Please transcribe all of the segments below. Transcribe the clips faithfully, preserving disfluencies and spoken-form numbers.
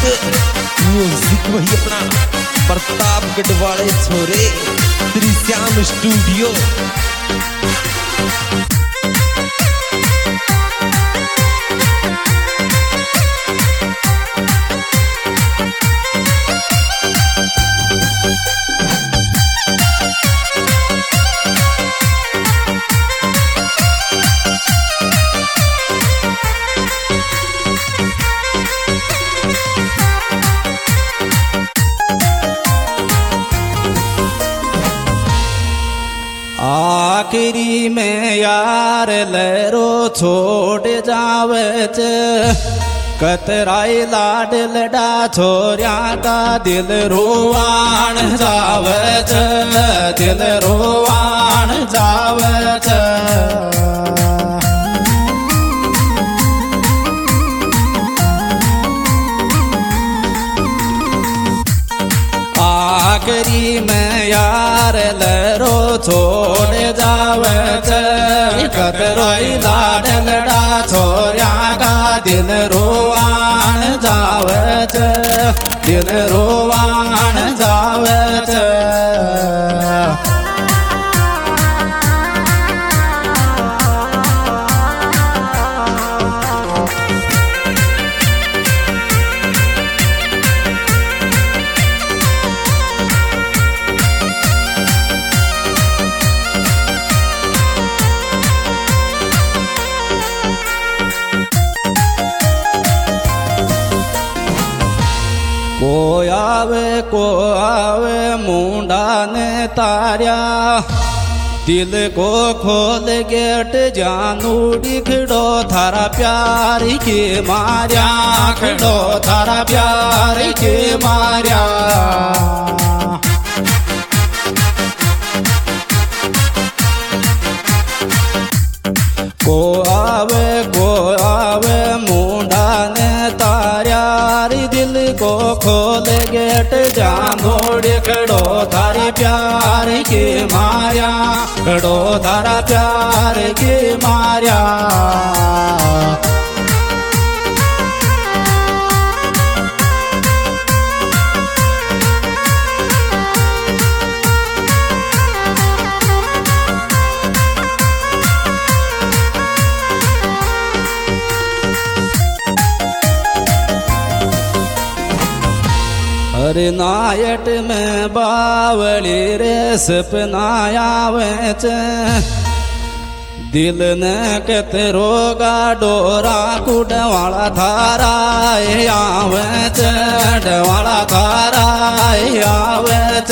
Music वही अपना प्रतापगढ़ वाले छोरे त्रिश्याम स्टूडियो। आखिरी में यार लहरो छोड़ जावे च कतराई लाड लड़ा छोरिया का दिल रोवान जावे च दिल रोवान जावे च। आखिरी में यार लहरो छोड़ जावे च कतरोई लाड लड़ा छोरिया का दिल रोवान जावे च दिल रोवान जावे च। को आवे को आवे मुंडा ने तारिया दिल को खोल गेट जानू खड़ो थारा प्यार के मारिया खड़ो थारा प्यार के मारिया। को आवे को आवे मुंडा ने तारिया दिल को खोल गेट जानोड़ खड़ो थारे प्यार के माया खड़ो थारा प्यार के माया। अरे नायट में बावली रे सपनाया वेच दिल ने कतरो गा डोरा कुडवाला थारा आवेच डवाला थारा आवेच।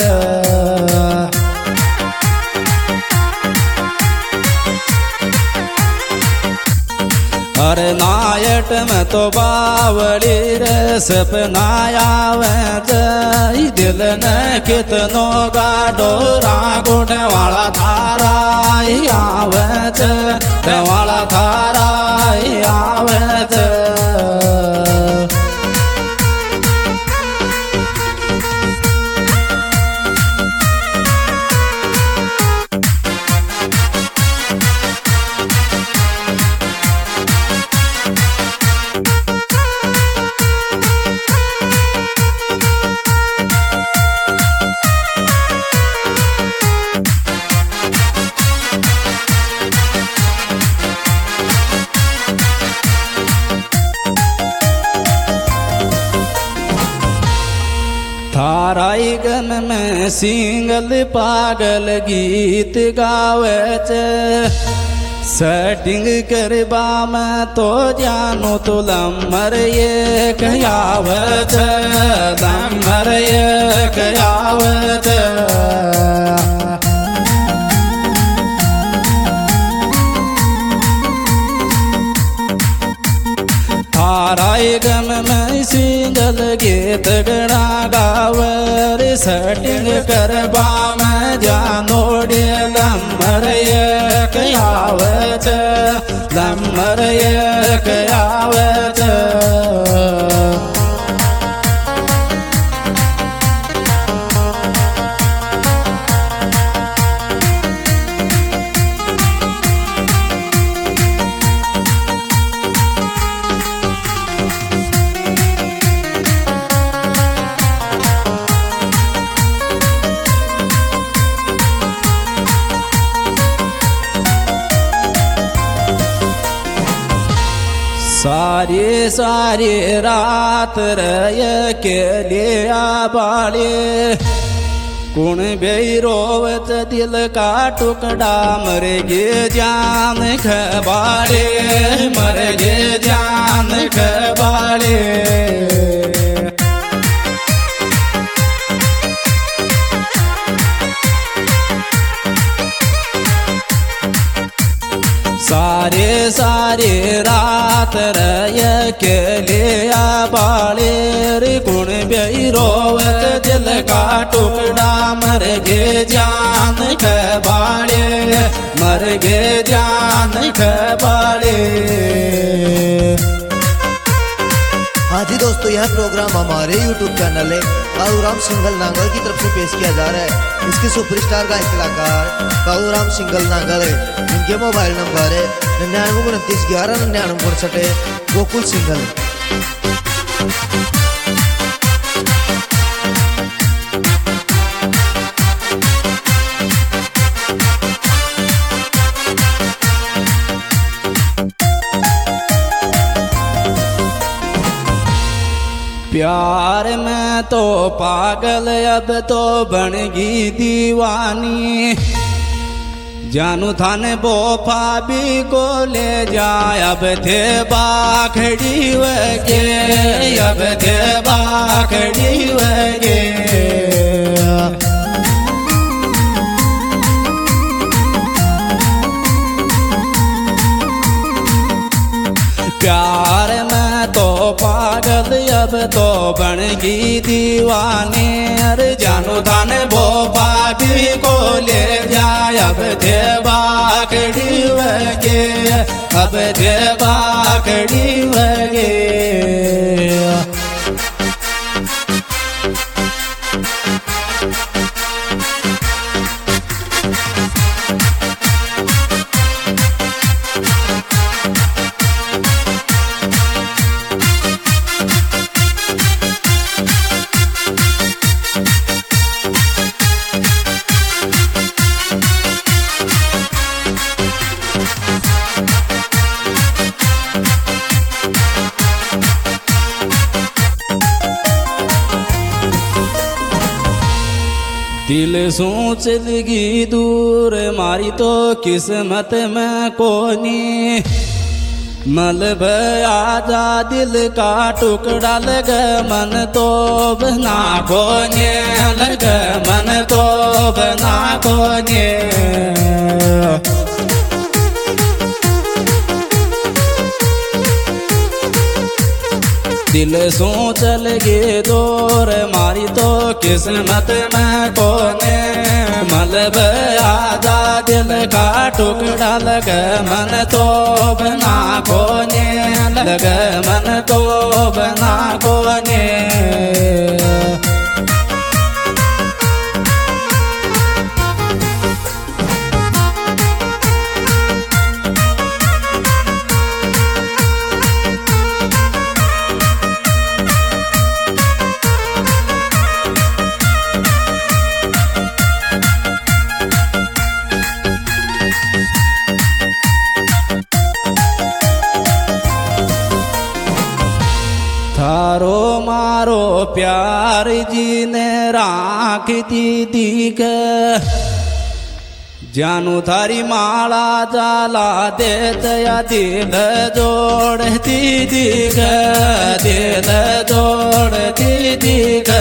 अरे नायट में तो बावली रे सपनाया वेच दिल ने कितनो गा डोरा गुण वाला थारा आवेच वाला थारा आवेच। थाराई गन में सिंगल पागल गीत गावे च सेटिंग करबा में तो जानो तो लम्बर ये कयावे च लम्बर ये कयावे च। थाराई गम में सिंगल गीत गणा गावर सेटिंग करबा में जानोड़े लम्बर ये कयावच लम्बर ये कयावच। सारी सारी रात रय के लिया बाले कुण बेई रोवत दिल का टुकड़ा मर गे जान खबाड़े मर गे जान खबाड़े सारे सारे रात रय के लिया बाले रे गुण बेई रोवत दिल का टुकड़ा मर गे जान खबाड़े मर गे जान खबाड़े। हाँ जी दोस्तों, यह प्रोग्राम हमारे यूट्यूब चैनल है कालूराम सिंगल नांगल की तरफ से पेश किया जा रहा है। इसके सुपरस्टार गायक कलाकार कालूराम सिंगल नांगल है। इनके मोबाइल नंबर है निन्यानवे उनतीस ग्यारह निन्यानवे उनसठ है। गोकुल सिंगल। प्यार में तो पागल अब तो बनगी दीवानी जानू थाने बोफा भी को ले जाए अब थे बाखड़ी वगे अब थे बाखड़ी वगे प्यार में तो पागल अब तो बनगी दीवानी अरे जानू धान बोपा भी को ले जाए अब थे बाखड़ी वगे अब थे बाखड़ी वगे। दिल सोच लगी दूर मारी तो किस्मत में कोनी मलब आजा दिल का टुकड़ा लग मन तो बना कोने लग मन तो बना कोने। दिल सोच लगे दूर मारी तो किस्मत में कोने मलब आजा दिल का टुकड़ा लग मन तो बना कोने लग मन तो बना कोने। थारो मारो प्यार जी ने राख दी ग जानू थारी माला जाला देत या दिल जोड़ दीदी ग दिल जोड़ दीदी ग।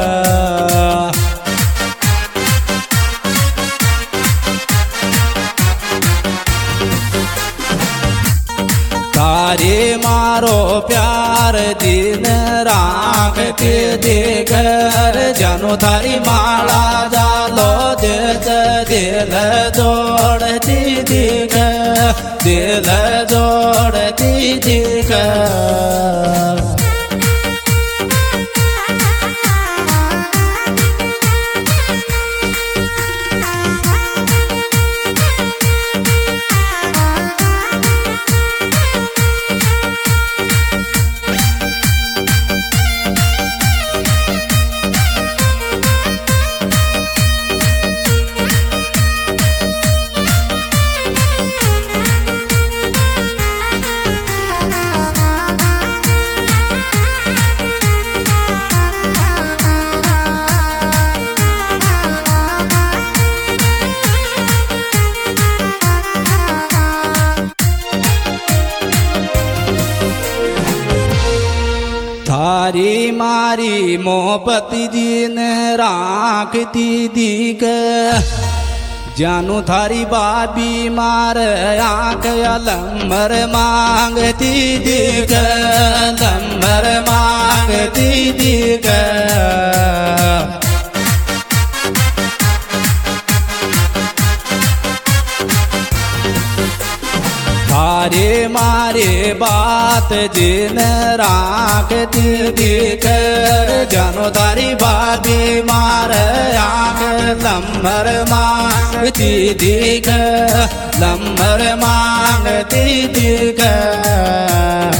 तारे मारो प्यार दिन राख के देकर जानो थारी माला जालो देत दिल जोड़ दीदी ग दिल जोड़ दीदी ग। मारी मोहपति जी ने राखती दीक जानू थारी बाबी मार आंख लंबर मांगती दीक लंबर मांगती दीक थारे मारे बात जिन राख दी कर जानो तारी बाबी मार आंख लंबर मांगती दिख लंबर मांगती दिख